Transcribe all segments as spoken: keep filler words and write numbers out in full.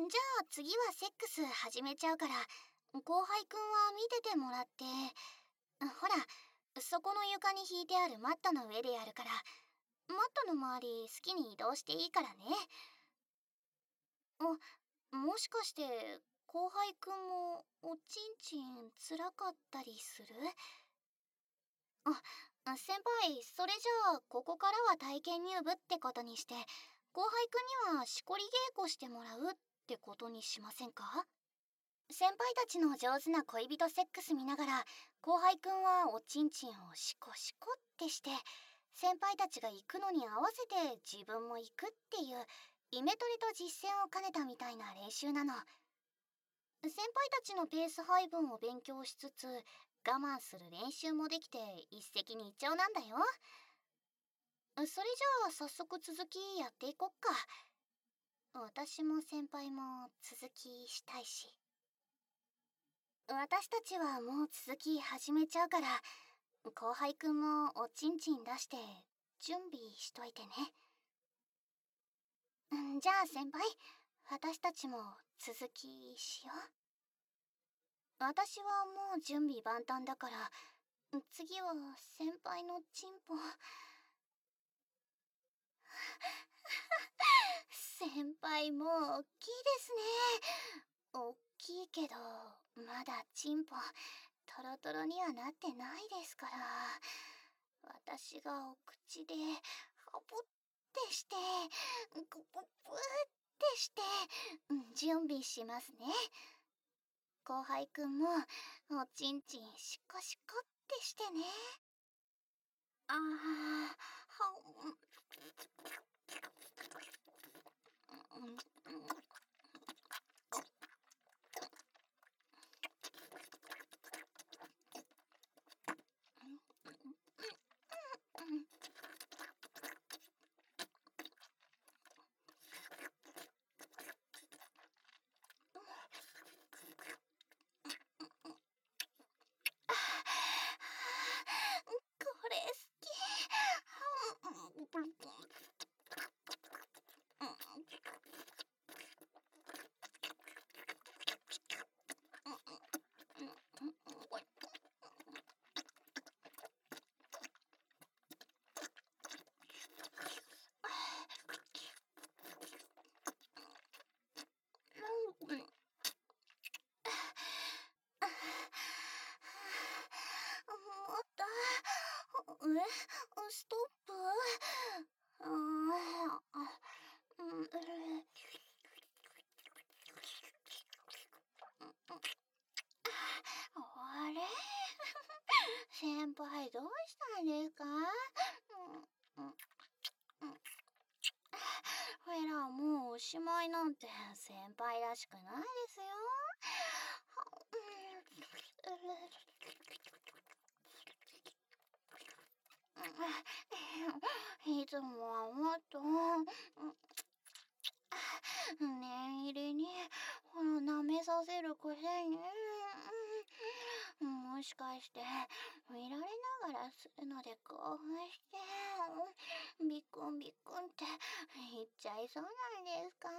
じゃあ次はセックス始めちゃうから、後輩くんは見ててもらって。ほら、そこの床に引いてあるマットの上でやるから、マットの周り好きに移動していいからね。あ、もしかして後輩くんもおちんちんつらかったりする？あ、先輩、それじゃあここからは体験入部ってことにして、後輩くんにはしこり稽古してもらうってことにしませんか？先輩たちの上手な恋人セックス見ながら、後輩くんはおちんちんをシコシコってして、先輩たちが行くのに合わせて自分も行くっていうイメトレと実践を兼ねたみたいな練習なの。先輩たちのペース配分を勉強しつつ、我慢する練習もできて一石二鳥なんだよ。それじゃあ早速続きやっていこっか。私も先輩も続きしたいし。私たちはもう続き始めちゃうから、後輩くんもおちんちん出して準備しといてね。じゃあ先輩、私たちも続きしよう。私はもう準備万端だから、次は先輩のチンポ。先輩もう大きいですね。大きいけどまだチンポトロトロにはなってないですから、私がお口でハポってしてグププってして準備しますね。後輩くんもおちんちんシコシコってしてね。あーはこれ好き。もっと。え、ストップ？ああれ先輩どうしたんですか？ほら、もうおしまいなんて先輩らしくないですよ。いつもはもっと念入りにほら舐めさせるくせに、もしかして見られながらするので興奮してビックンビックンって言っちゃいそうなんですか？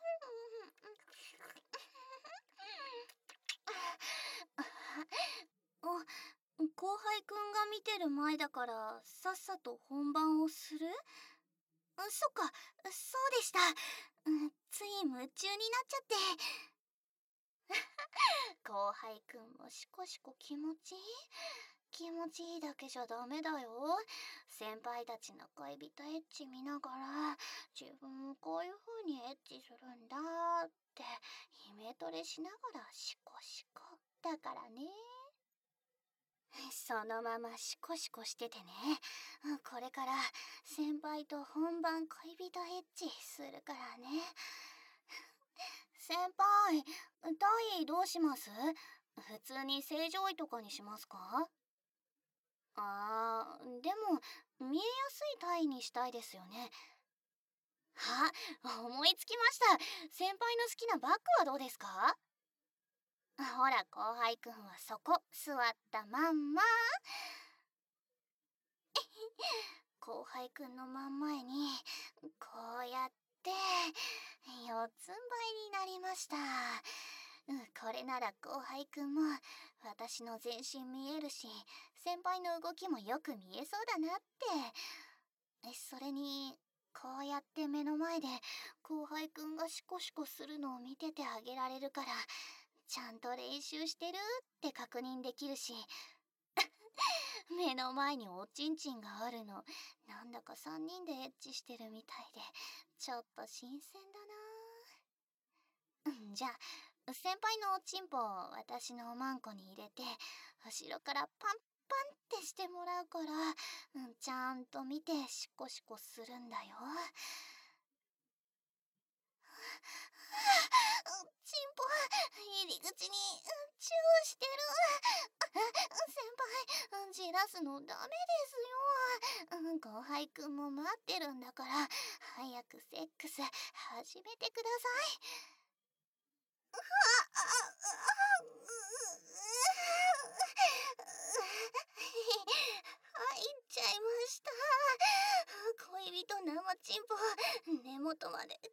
あ、後輩くんが見てる前だからさっさと本番をする？そっか、そうでした。つい夢中になっちゃって。後輩くんもシコシコ気持ちいい？気持ちいいだけじゃダメだよ。先輩たちの恋人エッチ見ながら、自分もこういう風にエッチするんだってイメトレしながらシコシコだからね。そのままシコシコしててね。これから先輩と本番恋人エッチするからね。先輩、体位どうします？普通に正常位とかにしますか？あー、でも見えやすい体位にしたいですよね。あ、思いつきました。先輩の好きなバッグはどうですか？ほら、後輩くんはそこ座ったまんま。後輩くんの真ん前にこうやって四つん這いになりました。うん、これなら後輩くんも私の全身見えるし、先輩の動きもよく見えそうだなって。え、それに、こうやって目の前で後輩くんがシコシコするのを見ててあげられるから、ちゃんと練習してるって確認できるし、目の前におちんちんがあるの、なんだかさんにんでエッチしてるみたいで、ちょっと新鮮だな。うん、じゃあ、先輩のおちんぽを私のおまんこに入れて、後ろからパンパンってしてもらうから、うん、ちゃんと見てシコシコするんだよ。チンポ、入り口にチューしてる。先輩、じらすのダメですよ。後輩くんも待ってるんだから、早くセックス始めてください。入っちゃいました。恋人生チンポ、根元までくわ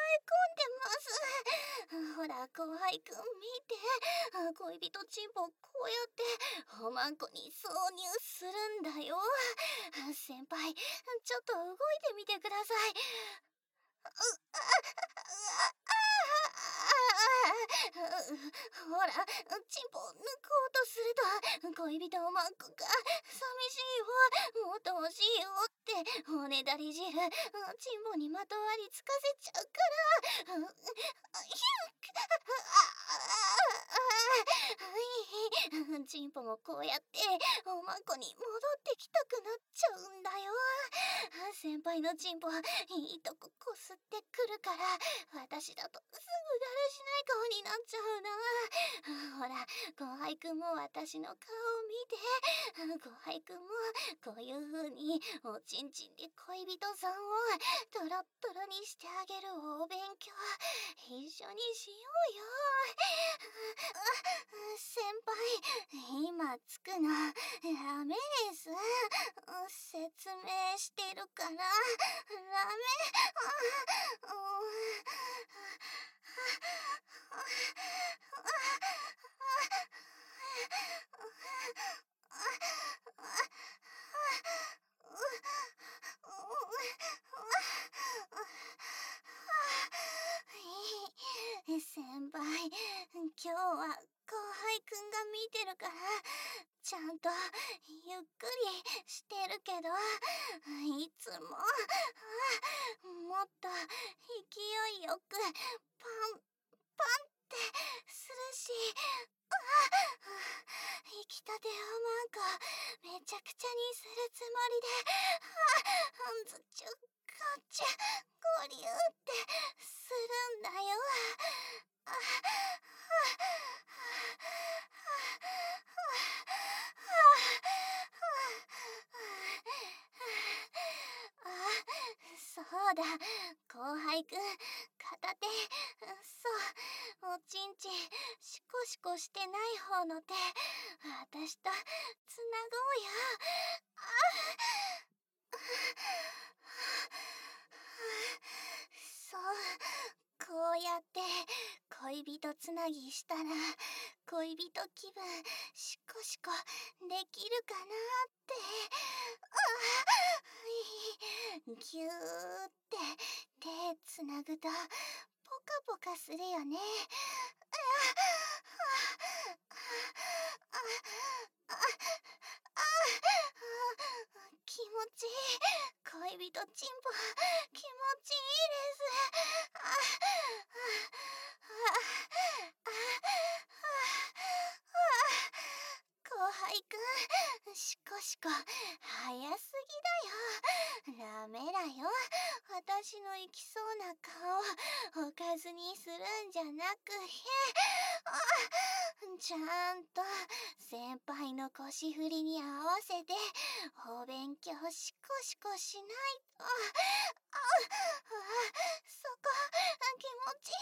え込んでます。ほら、後輩くん見て。恋人チンポこうやっておまんこに挿入するんだよ。先輩、ちょっと動いてみてください。ほら、チンポ抜こうとすると恋人おまんこが寂しいよ、もっと欲しいよっておねだり汁チンポにまとわりつかせちゃうから。チンポもこうやっておまんこに戻ってきたくなっちゃうんだよ。先輩のチンポいいとここすってくるから、私だとすぐだらしない顔になっちゃうな。ほら、後輩くんも私の顔を見て。後輩くんもこういう風におちんちんで恋人さんをトロットロにしてあげるお勉強一緒にしようよ。先輩、今つくのダメです。説明してるからダメ。先輩、今日は後輩くんが見てるからちゃんとゆっくりしてるけど、いつももっと勢いよくパンパンってするし、生きたておまんこめちゃくちゃにするつもりで、あんずちゅこっちゅごりゅうってするんだよ。そうだ、後輩くん片手、そう、おちんちんシコシコしてない方の手私とつなごうよ。そう、こうやって恋人つなぎしたら恋人気分シコシコできるかなって。ぎゅーって手つなぐとポカポカするよね。気持ちいい。恋人チンポ気持ちいいです。後輩くん、シコシコ早すぎだよ。ダメだよ。私の行きそうな顔おかずにするんじゃなくて、ちゃんと先輩の腰振りに合わせてお勉強シコシコしないと。そこ気持ちいい。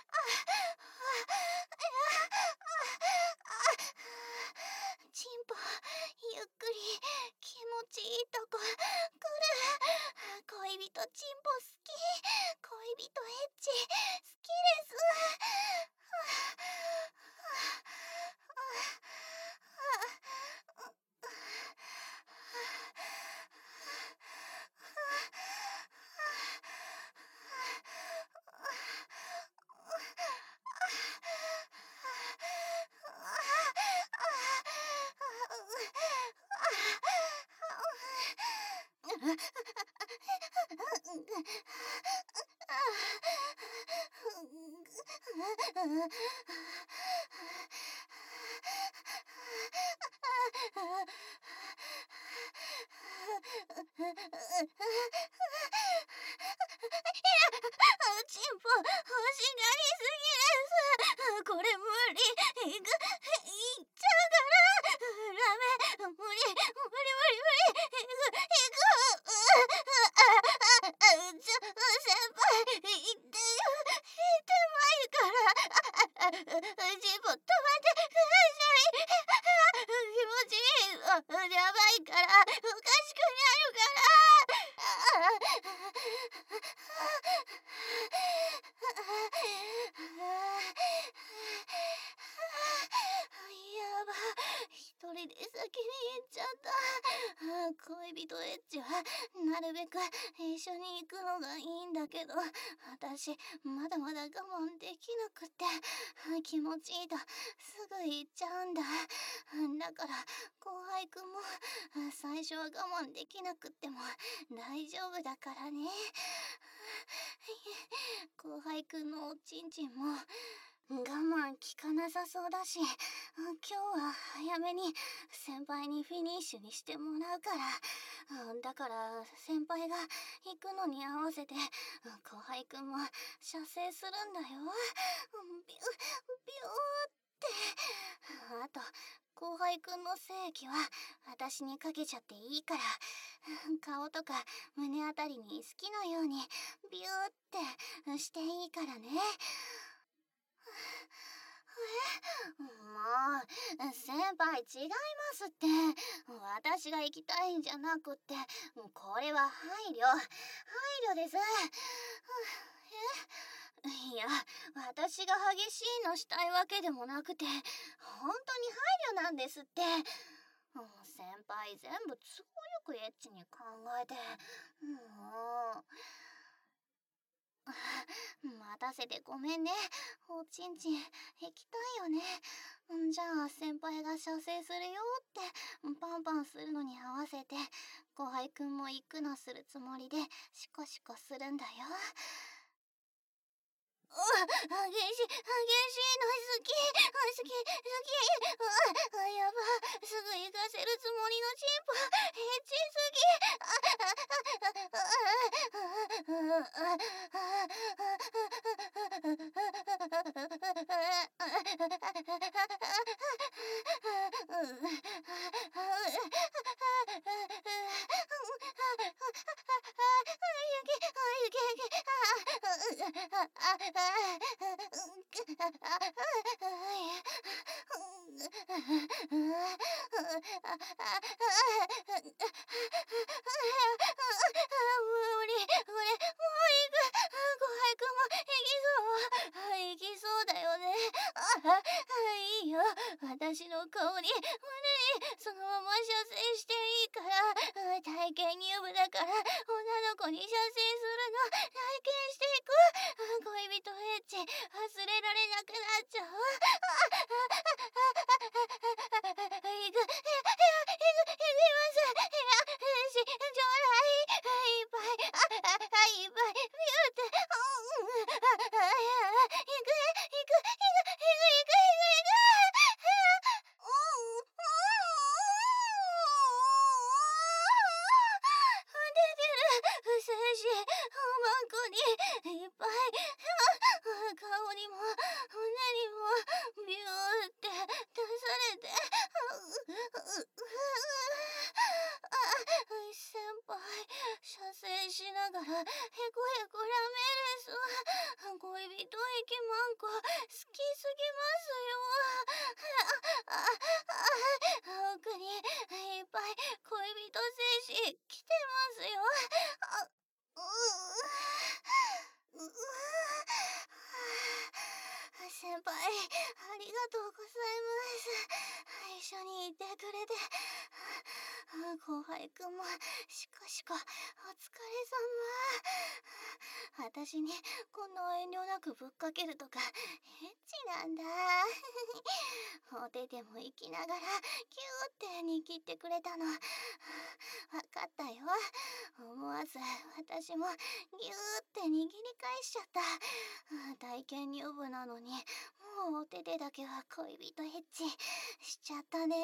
チンポゆっくり気持ちいいとこ来る。恋人チンポ好き。恋人エッチ好きです。 チンポ欲しがりすぎです。これ無理。いく、いっちゃうから。ダメ、無理、無理無理無理。いく、いく。う、ちょ、先輩、言ってよ。言ってないから。チンポ、止まってください。気持ちいい。やばいから。おかしくなるから。やば、一人で先に行っちゃった。恋人エッチはなるべく一緒に行くのがいいんだけど、私まだまだ我慢できなくって、気持ちいいとすぐ行っちゃうんだ。だから後輩くんも最初は我慢できなくっても大丈夫だからね。後輩くんのおちんちんも我慢効かなさそうだし、今日は早めに先輩にフィニッシュにしてもらうから。だから先輩が行くのに合わせて後輩くんも射精するんだよ。ビュビューって。あと後輩くんの精液は私にかけちゃっていいから、顔とか胸あたりに好きなようにビューってしていいからね。え、もう先輩違いますって。私が行きたいんじゃなくって、これは配慮配慮です。え、いや、私が激しいのしたいわけでもなくて、本当に配慮なんですって。先輩全部都合よくエッチに考えて、もう待たせてごめんね。おちんちん行きたいよね。じゃあ先輩が射精するよってパンパンするのに合わせて後輩くんも行くのするつもりでシコシコするんだよ。う激しい激しいの好き好き好き。あ、やば、すぐ行かせるつもりのチンポエッチすぎ。私の顔に胸にそのまま射精していいから。体験入部だから女の子に射精するの体験していく。恋人エッチ忘れられなくなっちゃう。行く、いく、いく、いきます。いや、し、ちょうだい。いっぱい、あ、いっぱい、ビューって。行く、行く、行く、行く、行く、行く、行く。出てる。精子おまんこにいっぱい。顔にも胸にもビューって出されて。先輩射精しながらへこへこラメです。恋人駅マンコ好きすぎますよ。奥にいっぱい恋人精子来てますよ。あ、ううう先輩ありがとうございます。一緒にいてくれて。 後輩くんもしかしかお疲れ様。私にこんな遠慮なくぶっかけるとかエッチなんだ。お手でも行きながらキューって握ってくれたの。わかったよ。思わず私もギューって握り返しちゃった。体験入部なのにもうお手でだけは恋人エッチしちゃったね。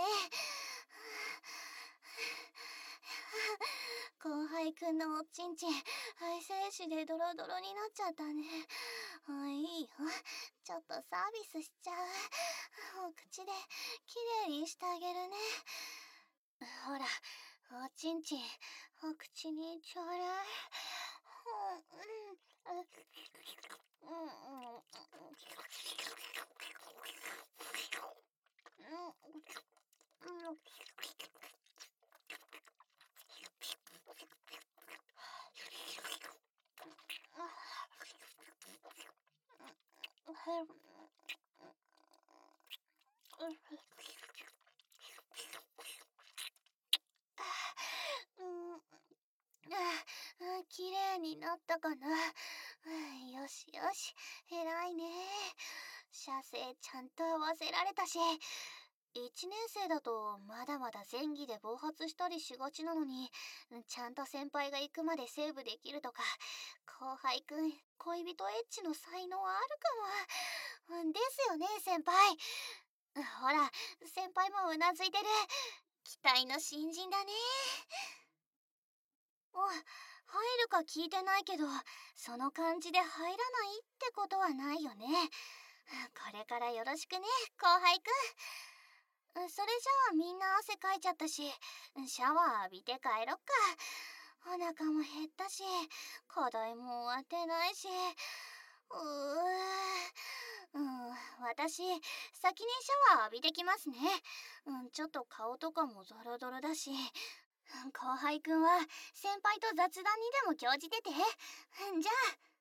後輩くんのおちんちん愛精子でドロドロになっちゃったね。あ、いいよ、ちょっとサービスしちゃう。お口できれいにしてあげるね。ほら、おちんちんお口にちょうだい。うんうんあ、綺麗になったかな。よしよし、偉いね。射精ちゃんと合わせられたし、いちねん生だとまだまだ前戯で暴発したりしがちなのに、ちゃんと先輩が行くまでセーブできるとか、後輩くん恋人エッチの才能あるかも。ですよね、先輩。ほら、先輩もうなずいてる。期待の新人だね。お、入るか聞いてないけど、その感じで入らないってことはないよね。これからよろしくね、後輩くん。それじゃあみんな汗かいちゃったし、シャワー浴びて帰ろっか。お腹も減ったし、課題も終わってないし。うー、うん、私、先にシャワー浴びてきますね。うん、ちょっと顔とかもドロドロだし。後輩くんは先輩と雑談にでも興じてて。じゃあ。